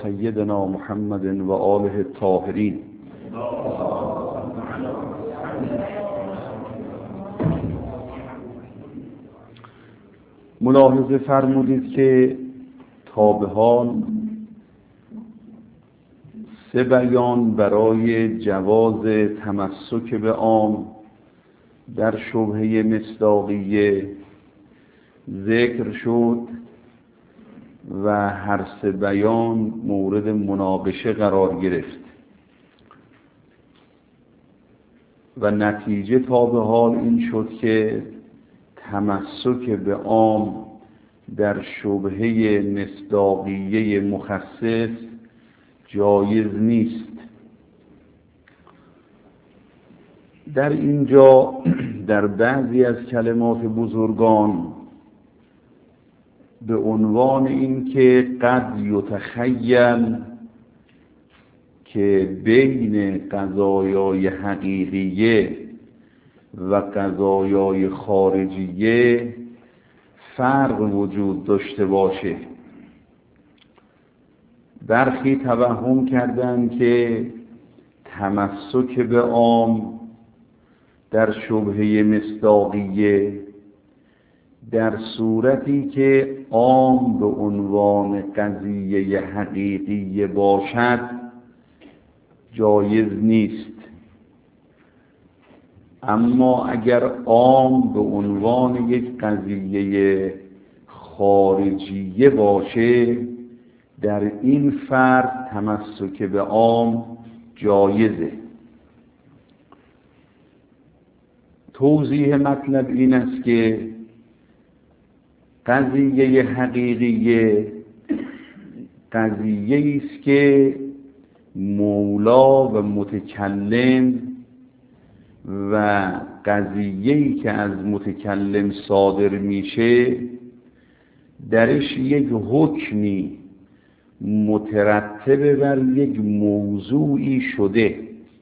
سیدنا محمد و آله الطاهرین. ملاحظه فرمودید که تا به حال 3 بیان برای جواز تمسک به عام در شبهه مصداقیه ذکر شد و هر 3 بیان مورد مناقشه قرار گرفت و نتیجه تا به حال این شد که تمسک به عام در شبهه مصداقیه مخصص جایز نیست. در اینجا در بعضی از کلمات بزرگان به عنوان این که قد یتخیل که بین قضایای حقیقیه و قضایای خارجیه فرق وجود داشته باشه، برخی توهم کردن که تمسک به عام در شبهه مصداقیه در صورتی که عام به عنوان قضیه حقیقیه باشد جایز نیست، اما اگر عام به عنوان یک قضیه خارجیه باشه در این فرد تمسک به عام جایزه. توضیح مطلب این است که قضیه حقیقیه قضیه است که مولا و متکلم و قضیه‌ای که از متکلم صادر میشه درش یک حکمی مترتب بر یک موضوعی شده،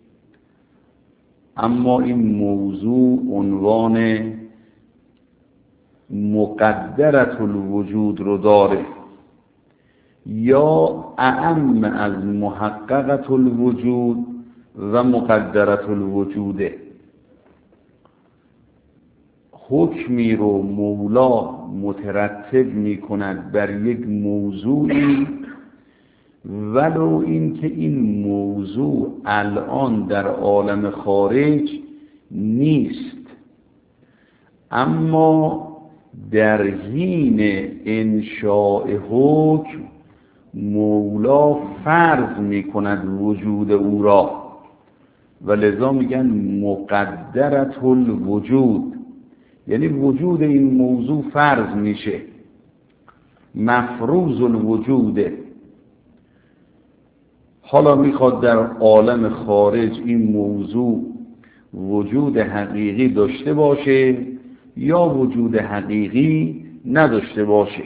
اما این موضوع عنوان مقدرة الوجود رو داره یا اعم از محققة الوجود و مقدرة الوجوده. حکمی رو مولا مترتب می کند بر یک موضوعی ولو این که این موضوع الان در عالم خارج نیست، اما در حین انشاء حکم مولا فرض می کند وجود او را و لذا میگن مقدرة الوجود، یعنی وجود این موضوع فرض میشه، مفروض الوجوده. حالا میخواد در عالم خارج این موضوع وجود حقیقی داشته باشه یا وجود حقیقی نداشته باشه،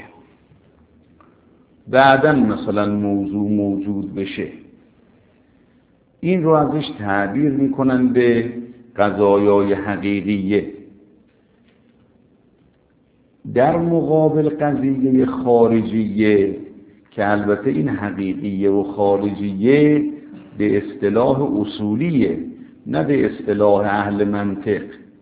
بعداً مثلا موضوع موجود بشه، این رو ازش تعبیر میکنن به قضایای حقیقیه. در مقابل قضیه خارجیه که البته این حقیقیه و خارجیه به اصطلاح اصولیه نه به اصطلاح اهل منطق،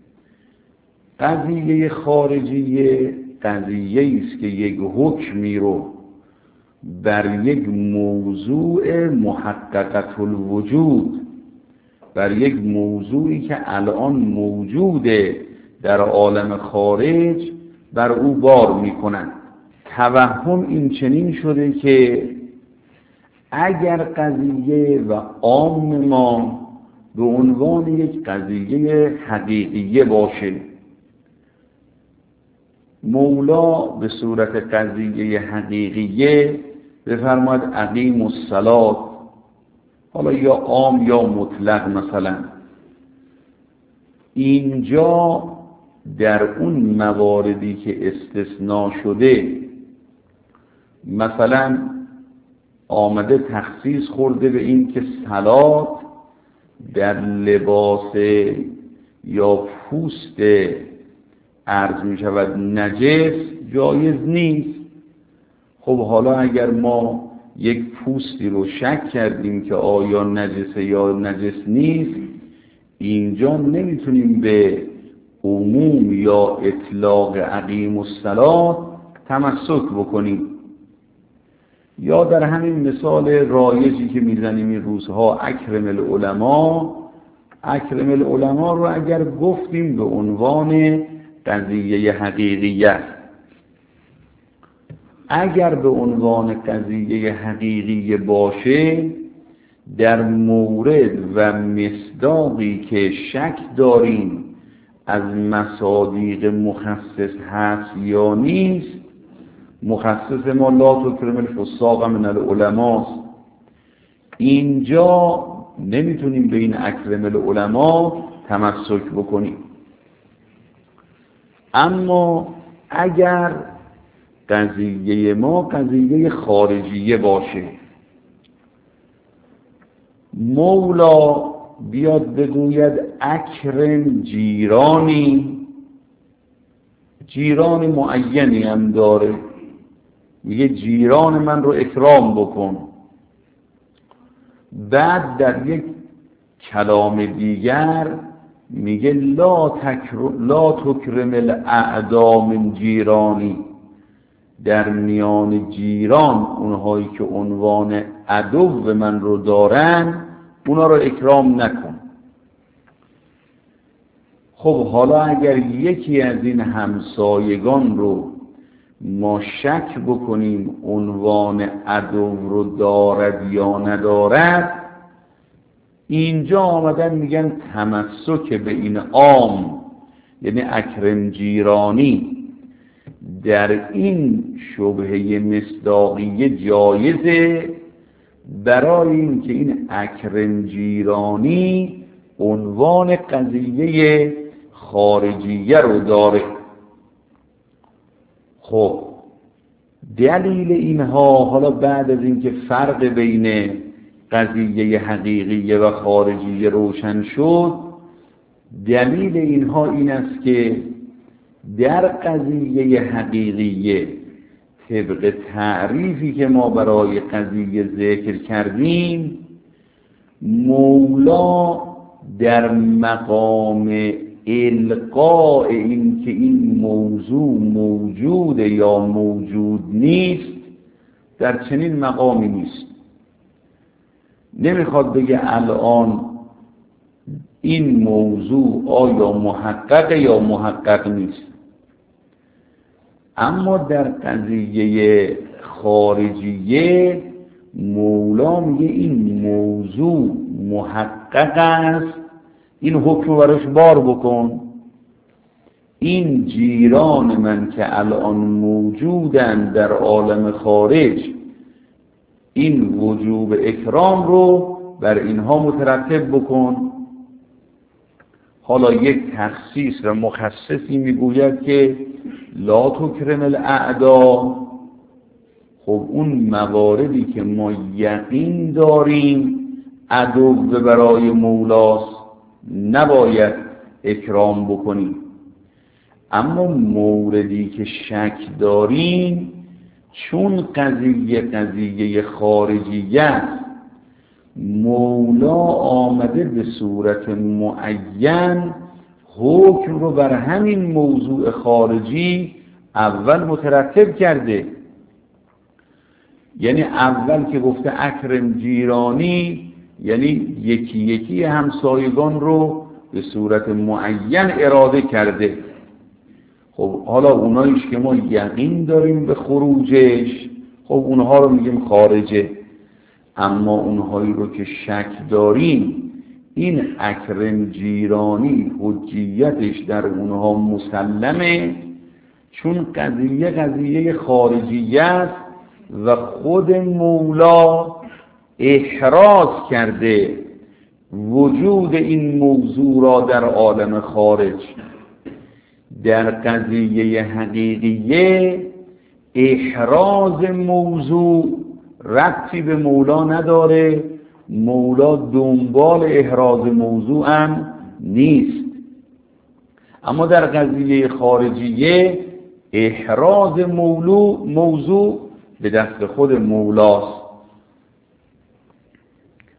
قضیه خارجیه قضیه است که یک حکمی رو بر یک موضوع محققة الوجود، بر یک موضوعی که الان موجوده در عالم خارج بر او بار میکنند. توهم این چنین شده که اگر قضیه و عام ما به عنوان یک قضیه حقیقیه باشه، مولا به صورت قضیه حقیقیه بفرماید اقیم الصلاة، حالا یا عام یا مطلق، مثلا اینجا در اون مواردی که استثناء شده مثلا آمده تخصیص خورده به این که صلات در لباس یا پوست عرض می شود نجس جایز نیست. خب حالا اگر ما یک پوستی رو شک کردیم که آیا نجسه یا نجس نیست، اینجا نمیتونیم به عموم یا اطلاق اقیم الصلاة تمسک بکنیم. یا در همین مثال رایجی که میزنیم این روزها، اکرم العلماء رو اگر گفتیم به عنوان قضیه حقیقیت، اگر به عنوان قضیه حقیقی باشه، در مورد و مصداقی که شک داریم از مصادیق مخصص هست یا نیست، مخصص ما لا تکرم الفساق من العلماء، اینجا نمیتونیم به این اکرم العلماء تمسک بکنیم. اما اگر قضیه ما قضیه خارجیه باشه، مولا بیاد بگوید اکرم جیرانی، جیران معینی هم داره، میگه جیران من رو اکرام بکن، بعد در یک کلام دیگر میگه لا تکرم الاعدا من جیرانی، در میان جیران اونهایی که عنوان عدو من رو دارن اونا رو اکرام نکن. خب حالا اگر یکی از این همسایگان رو ما شک بکنیم عنوان عدو رو دارد یا ندارد، اینجا آمدن میگن تمسک به این عام، یعنی اکرم جیرانی، در این شبهه مصداقیه جایزه، برای اینکه این اکرم جیرانی عنوان قضیه خارجیه رو داره. خب دلیل اینها، حالا بعد از اینکه فرق بین قضیه حقیقیه و خارجیه روشن شد، دلیل اینها این است که در قضیه حقیقیه طبق تعریفی که ما برای قضیه ذکر کردیم، مولا در مقام القاء این که این موضوع موجود یا موجود نیست، در چنین مقامی نیست. نمیخواد بگه الان این موضوع آیا محقق یا محقق نیست. اما در قضیه خارجیه مولا میگه این موضوع محقق است، این حکم براش بار بکن. این جیران من که الان موجودن در عالم خارج، این وجوب اکرام رو بر اینها مترتب بکن. حالا یک تخصیص و مخصصی میگوید که لا تکرم الاعدا. خب اون مواردی که ما یقین داریم عدو برای مولاست نباید اکرام بکنیم. اما موردی که شک داریم، چون قضیه خارجیه است، مولا آمده به صورت معین حکم رو بر همین موضوع خارجی اول مترتب کرده. یعنی اول که گفته اکرم جیرانی، یعنی یکی یکی همسایگان رو به صورت معین اراده کرده. خب حالا اوناییش که ما یقین داریم به خروجش، خب اونها رو میگیم خارجه. اما اونهایی رو که شک داریم، این اکرم جیرانی حجیتش در اونها مسلمه، چون قضیه خارجیه است و خود مولا احراز کرده وجود این موضوع را در عالم خارج. در قضیه حقیقیه احراز موضوع ربطی به مولا نداره، مولا دنبال احراز موضوع هم نیست. اما در قضیه خارجیه احراز موضوع به دست خود مولاست.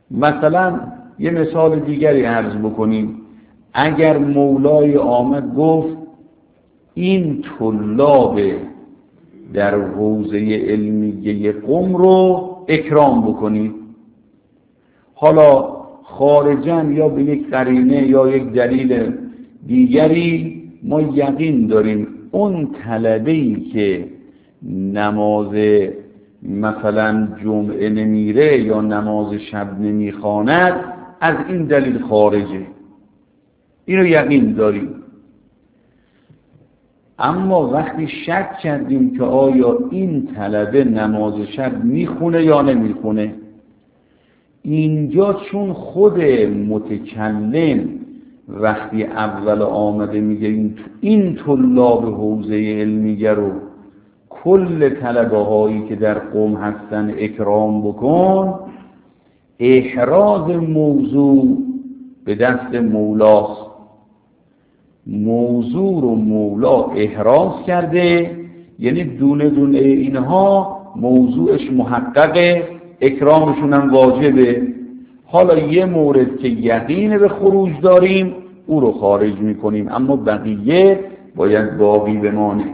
مثلا یه مثال دیگری عرض بکنیم. اگر مولای آمد گفت این طلاب در حوزه علمیه قم رو اکرام بکنید، حالا خارجاً یا به یک قرینه یا یک دلیل دیگری ما یقین داریم اون طلبه‌ای که نماز مثلا جمعه نمیره یا نماز شب نمیخواند از این دلیل خارجه، اینو یقین داریم. اما وقتی شک کردیم که آیا این طلبه نماز شب میخونه یا نمیخونه، اینجا چون خود متکلم وقتی اول آمده میگه این طلاب حوزه علمیه رو کل طلبه هایی که در قم هستن اکرام بکن، احراز موضوع به دست مولاست. موضوع رو مولا احراز کرده، یعنی دونه دونه اینها موضوعش محققه، اکرامشون هم واجبه. حالا یه مورد که یقین به خروج داریم او رو خارج میکنیم، اما بقیه باید باقی بمانه.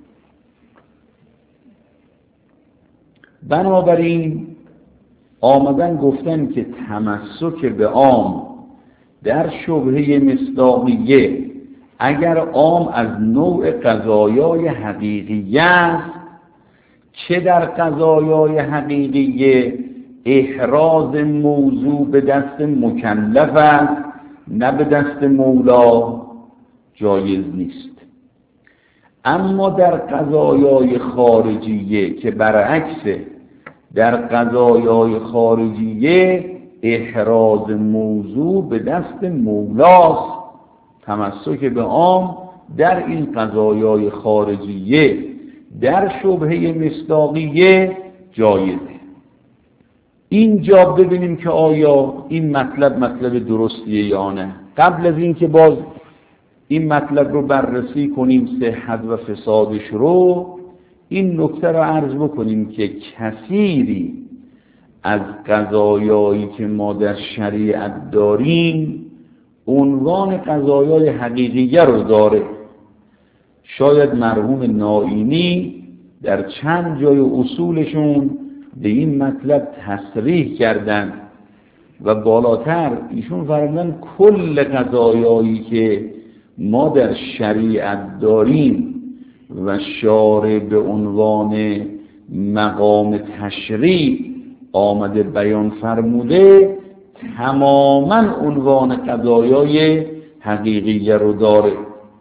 بنابراین آمدن گفتن که تمسک به عام در شبهه مصداقیه اگر عام از نوع قضایای حقیقیه است، چه در قضایای حقیقیه احراز موضوع به دست مکلف است نه به دست مولا، جایز نیست. اما در قضایای خارجیه که برعکسه، در قضایای خارجیه احراز موضوع به دست مولاست. تمسک به عام در این قضایای خارجیه در شبهه مصداقیه جایزه. اینجا ببینیم که آیا این مطلب درستیه یا نه. قبل از این که باز این مطلب رو بررسی کنیم صحت و فسادش رو، این نکته رو عرض بکنیم که کثیری از قضایایی که ما در شریعت داریم عنوان قضایای حقیقیه رو داره. شاید مرحوم نائینی در چند جای اصولشون به این مطلب تصریح کردن و بالاتر ایشون فرمودن کل قضایایی که ما در شریعت داریم و شارع به عنوان مقام تشریع آمده بیان فرموده تماما عنوان قضایای حقیقیه رو داره.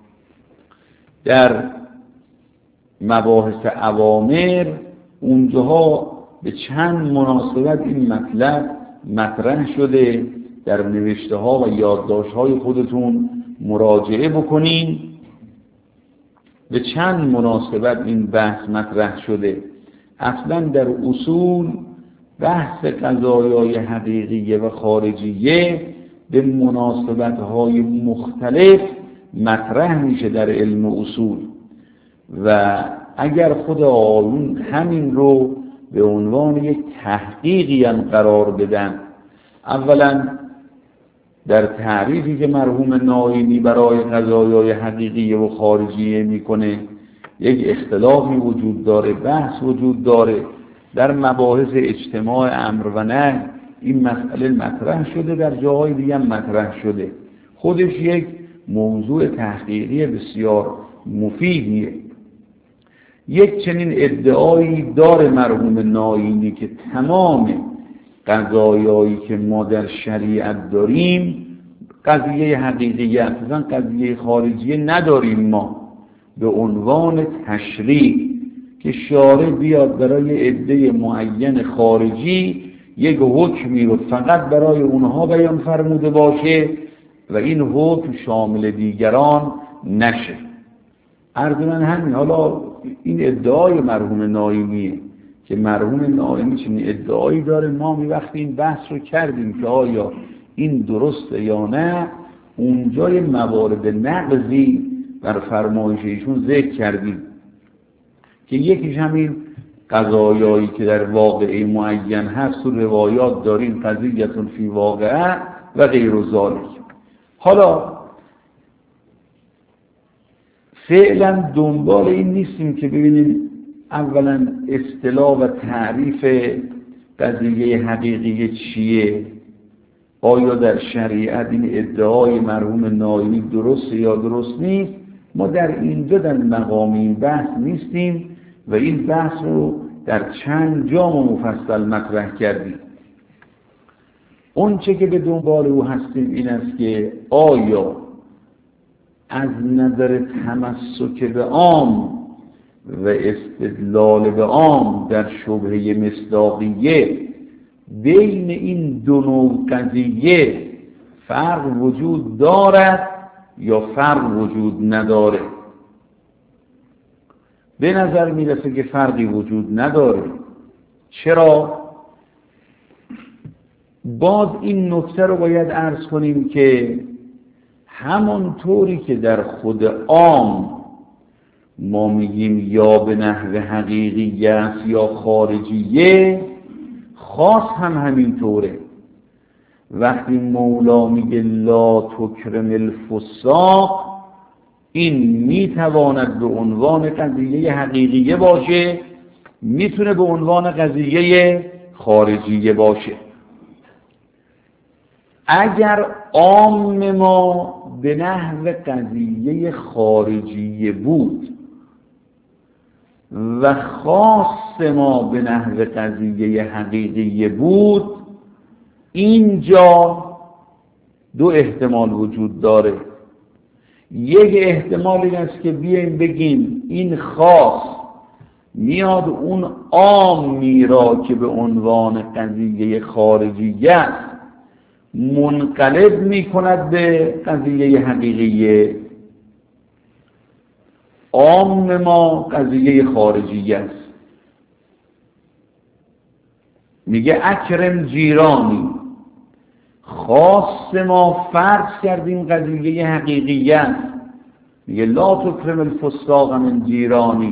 در مباحث اوامر اونجاها به چند مناسبت این مطلب مطرح شده، در نوشته ها و یادداشت های خودتون مراجعه بکنین. به چند مناسبت این بحث مطرح شده. اصلا در اصول بحث قضایای حقیقیه و خارجیه به مناسبت های مختلف مطرح میشه در علم اصول و اگر خود آیون همین رو به عنوان یک تحقیقی هم قرار بدن، اولا در تعریفی که مرحوم نائینی برای قضایای حقیقیه و خارجیه میکنه یک اختلافی وجود داره، بحث وجود داره. در مباحث اجتماع امر و نهی این مسئله مطرح شده، در جاهای دیگه هم مطرح شده. خودش یک موضوع تحقیقی بسیار مفیدیه. یک چنین ادعایی داره مرحوم نائینی که تمام قضایایی که ما در شریعت داریم قضیه حقیقیه، اصلا قضیه خارجیه نداریم ما، به عنوان تشریع که شارع بیاد برای عده معین خارجی یک حکمی رو فقط برای اونها بیان فرموده باشه و این حکم شامل دیگران نشه. عرض من همین. حالا این ادعای مرحوم نائینیه که مرحوم نائینی چنین ادعایی داره. ما می وقتی این بحث رو کردیم که آیا این درسته یا نه، اونجای موارد نقضی بر فرمایش ایشون ذکر کردیم که یکیش همین قضایایی که در واقعه معین هست تو روایات داریم، قضیتون فی واقعه و غیر ذالک. حالا فعلا دنبال این نیستیم که ببینیم اولا اصطلاح و تعریف قضیه حقیقی چیه، آیا در شریعت این ادعای مرحوم نایمی درسته یا درست نیست. ما در اینجا در مقام این بحث نیستیم و این بحث رو در چند جا مفصل مطرح کردیم. اون چه که به دنبال او هستیم این است که آیا از نظر تمسک به عام و استدلال به عام در شبهه مصداقیه بین این دو نوع قضیه فرق وجود دارد یا فرق وجود نداره؟ به نظر میرسه که فرقی وجود نداره. چرا؟ باز این نکته رو باید عرض کنیم که همانطوری که در خود عام ما میگیم یا به نحو حقیقی است یا خارجیه، خاص هم همینطوره. وقتی مولا میگه لا تکرم الفساق، این میتواند به عنوان قضیه حقیقیه باشه، میتونه به عنوان قضیه خارجیه باشه. اگر عام ما به نحو قضیه خارجیه بود و خاص ما به نحو قضیه حقیقیه بود، اینجا دو احتمال وجود داره. یک احتمال این است که بیایم بگیم این خاص میاد اون عامی را که به عنوان قضیه خارجیه است منقلب می کند به قضیه حقیقیه. عام ما قضیه خارجیه است، میگه اکرم جیرانی. خاص ما فرض کردیم قضیه حقیقیه است، میگه لا تکرم الفساق من جیرانی.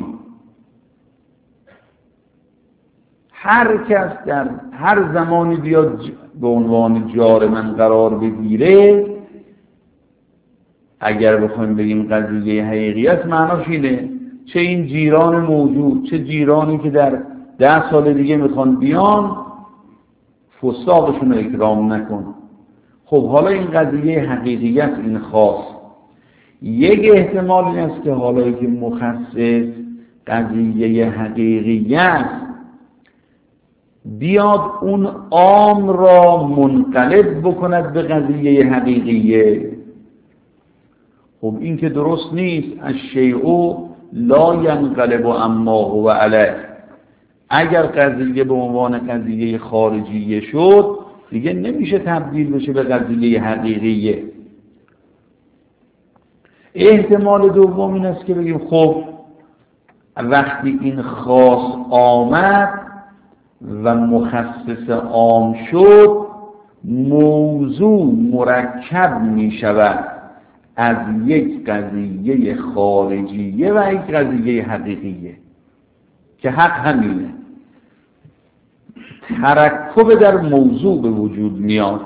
هر کس در هر زمانی بیاد به عنوان جار من قرار بگیره، اگر بخوایم بگیم قضیه حقیقیت، معناش اینه چه این جیران موجود چه جیرانی که در 10 سال دیگه میخوان بیان، فساقشون رو اکرام نکن. خب حالا این قضیه حقیقیت، این خاص. یک احتمال این است که حالا که مخصص قضیه حقیقیت بیاد اون عام را منقلب بکند به قضیه حقیقیه. خب این که درست نیست. الشیء لا ینقلب اما هو علیه. اگر قضیه به عنوان قضیه خارجیه شد دیگه نمیشه تبدیل بشه به قضیه حقیقیه. احتمال دوم این است که بگیم خب وقتی این خاص آمد و مخصص عام شد، موضوع مرکب می شود از یک قضیه خارجیه و یک قضیه حقیقیه که حق همینه. ترکب در موضوع به وجود میاد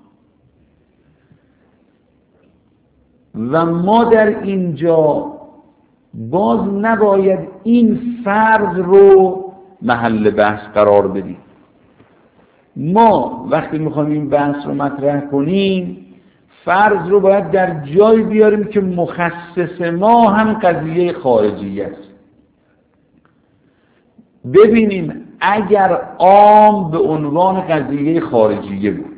و ما در اینجا باز نباید این فرض رو محل بحث قرار بدیم. ما وقتی میخوایم این بحث رو مطرح کنیم فرض رو باید در جای بیاریم که مخصص ما هم قضیه خارجی است. ببینیم اگر عام به عنوان قضیه خارجیه بود،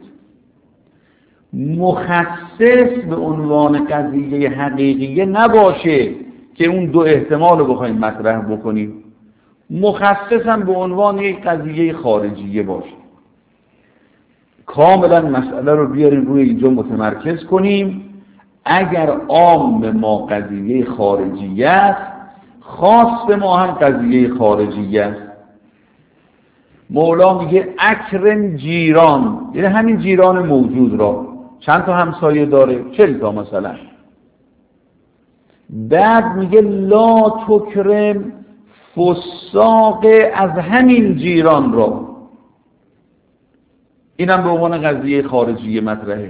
مخصص به عنوان قضیه حقیقیه نباشه که اون دو احتمال رو بخوایم مطرح بکنیم، مخصص هم به عنوان یک قضیه خارجیه باشه، کاملا مسئله رو بیاریم روی اینجا متمرکز کنیم. اگر عام ما قضیه خارجیه است، خاص ما هم قضیه خارجیه است. مولا میگه اکرم جیران، یعنی همین جیران موجود را. چند تا همسایه داره؟ 40 تا مثلا. بعد میگه لا تکرم فساق از همین جیران را، اینم به عنوان قضیه خارجی مطرحه.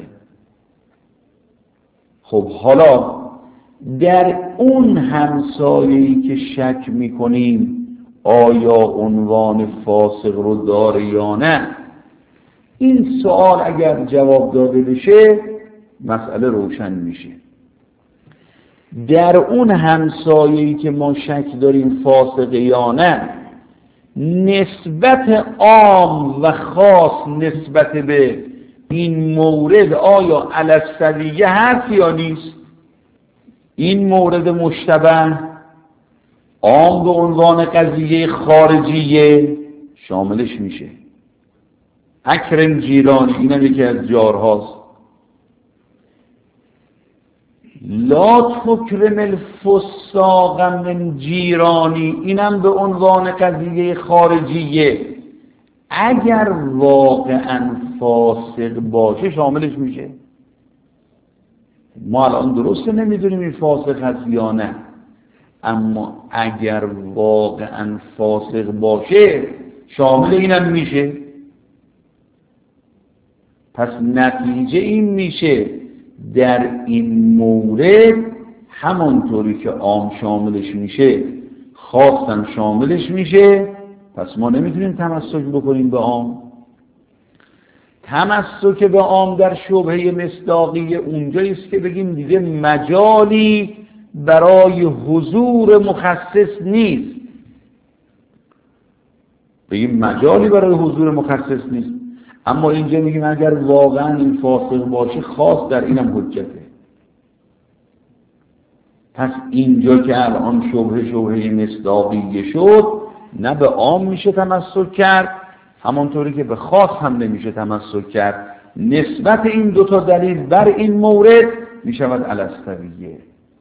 خب حالا در اون همسایه‌ای که شک میکنیم آیا عنوان فاسق رو داره یا نه، این سوال اگر جواب داده بشه مسئله روشن میشه. در اون همسایه‌ای که ما شک داریم فاسق یا نه، نسبت عام و خاص نسبت به این مورد آیا علی السویه هست یا نیست؟ این مورد مشتبه عام به عنوان قضیه خارجیه شاملش میشه. اکرم جیرانی اینم یکی از جارهاست. لا تکرم الفساق من جیرانی اینم به عنوان قضیه خارجیه. اگر واقعا فاسق باشه شاملش میشه. ما الان درسته نمیدونیم این فاسق هست یا نه، اما اگر واقعا فاسق باشه شامل اینم میشه. پس نتیجه این میشه در این مورد همانطوری که عام شاملش میشه خاصم شاملش میشه. پس ما نمیتونیم تمسک بکنیم به عام. تمسک به عام در شبهه مصداقی اونجایی است که بگیم دیگه مجالی برای حضور مخصص نیست. بگیم مجالی برای حضور مخصص نیست، اما اینجا میگیم اگر واقعا این فاسق باشه خاص در اینم حجته. پس اینجا که الان شبهه مصداقیه شد، نه به عام میشه تمسک کرد همانطوری که به خاص هم نمیشه تمسک کرد. نسبت این دوتا دلیل بر این مورد میشود علی السویه.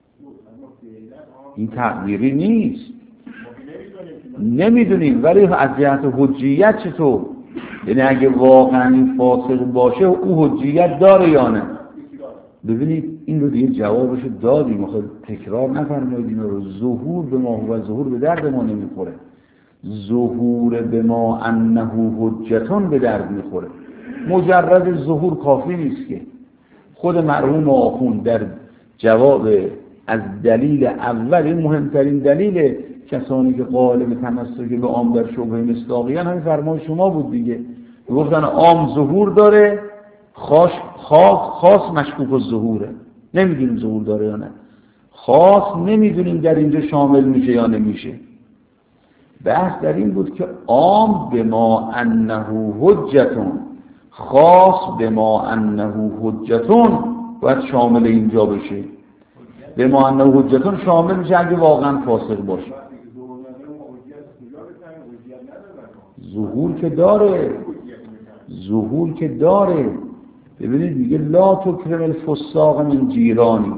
این تغییری نیست، نمیدونیم. ولی از جهت حجیت چطور؟ یعنی اگه واقعا این فاسق باشه او حجیت داره یا نه؟ ببینید این رو دیگه جوابشو دادیم، میخواد تکرار نفرمایید این رو. ظهور به ما و ظهور به درد ما نمیخوره. ظهور به ما انه حجتون به درد میخوره. مجرد ظهور کافی نیست که. خود مرحوم آخوند در جواب از دلیل اول، این مهمترین دلیل کسانی که قائل به تمسک به عام در شبهه مصداقیان همین فرمان شما بود دیگه. گفتن عام ظهور داره، خاص مشکوک الظهوره، نمیدونیم ظهور داره یا نه. خاص نمیدونیم در اینجا شامل میشه یا نمیشه. بحث در این بود که عام به ما انه حجتون، خاص به ما انه حجتون باید شامل اینجا بشه. به ما انه حجتون شامل میشه اگه واقعا فاسق باشه. ظهور که داره. ببینید میگه لا تکرم الفساق من جیرانی.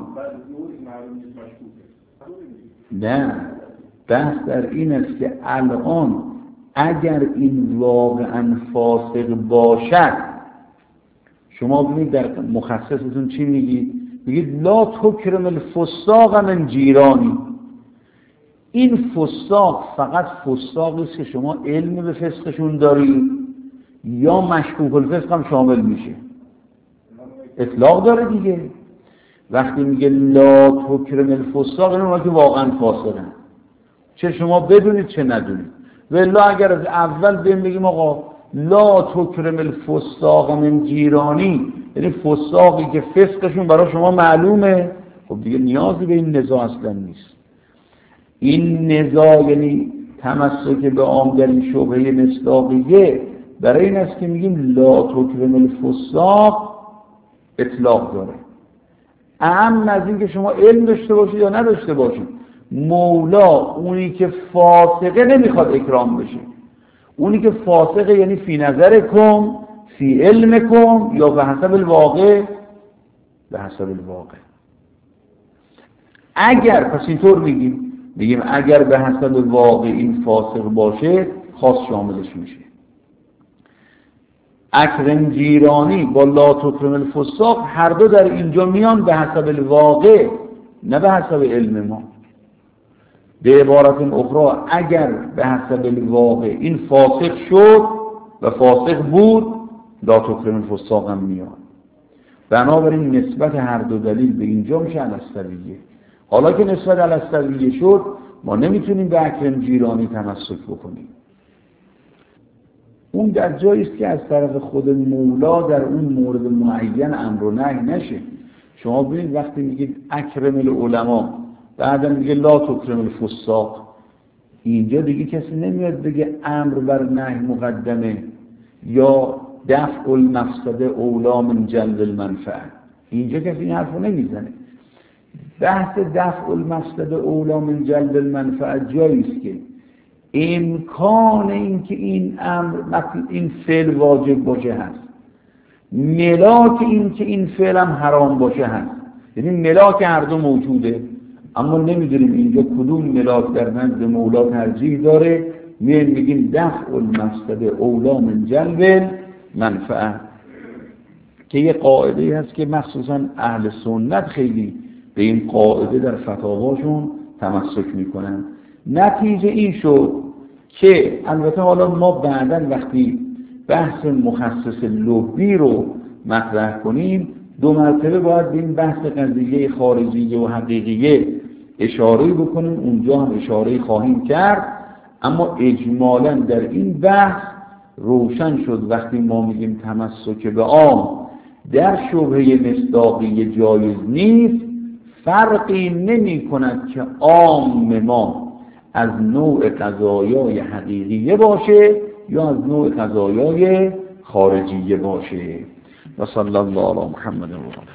نه، بحث در این است که الان اگر این واقعا فاسق باشد، شما ببینید در مخصصتون چی میگید؟ میگید لا تکرم الفساق من جیرانی. این فساق فقط فساقی است که شما علم به فسقشون دارید یا مشکوک الفسق هم شامل میشه؟ اطلاق داره دیگه. وقتی میگه لا تکرم الفساق این اونها که واقعا فاسقن، چه شما بدونید چه ندونید. ولی اگر از اول بگیم آقا لا تکرم الفساق من جیرانی، یعنی فساقی که فسقشون برای شما معلومه، خب دیگه نیازی به این نزاع اصلا نیست. این نزاع یعنی تمسک به عام در این شبهه مصداقیه برای این است که میگیم لا تکرم الفساق اطلاق داره. اهم از این که شما علم داشته باشید یا نداشته باشید، مولا اونی که فاسقه نمیخواد اکرام بشه. اونی که فاسقه یعنی فی نظرکم، فی علمکم، یا به حسب الواقع. به حسب الواقع. اگر پس اینطور بگیم اگر به حسب الواقع این فاسق باشه خاص شاملش میشه. اکرم جیرانی با لا تکرم الفساق هر دو در اینجا میان به حسب الواقع، نه به حسب علم ما. به عبارت اخرى اگر به حسب الواقع این فاسق شد و فاسق بود، لا تکرم الفساق هم میاد. بنابراین نسبت هر دو دلیل به اینجا میشه الستویه. حالا که نسبت الستویه شد، ما نمیتونیم به اکرم جیرانی تمسک بکنیم. اون در جایی است که از طرف خود مولا در اون مورد معین امر و نهی نشه. شما ببینید وقتی میگید اکرم العلماء، بعدا میگه لا تکرم الفساق، اینجا دیگه کسی نمیاد بگه امر بر نهی مقدمه یا دفع المفسده اولا من جلب المنفعه. اینجا کسی این حرفو نمیزنه. بحث دفع المفسده اولا من جلب المنفعه جایی است که امکان اینکه این امر این فعل واجب باشه هست، ملاک اینکه این فعل هم حرام باشه هست. یعنی ملاک هر دو موجوده، اما نمیدونیم اینجا کدوم ملاک در نزد مولا ترجیح داره. میگیم دفع المفسده اولا من جلب منفعه، که یه قاعده هست که مخصوصا اهل سنت خیلی به این قاعده در فتاواشون تمسک میکنن. نتیجه این شد که البته حالا ما بعداً وقتی بحث مخصص لبی رو مطرح کنیم 2 مرتبه باید به این بحث قضیه خارجیه و حقیقیه اشاره بکنیم، اونجا هم اشاره خواهیم کرد. اما اجمالاً در این بحث روشن شد وقتی ما میگیم تمسک به عام در شبهه مصداقی جایز نیست، فرقی نمی کند که عام ما از نوع قضایای حقیقیه باشه یا از نوع قضایای خارجیه باشه. و صلی الله علی محمد و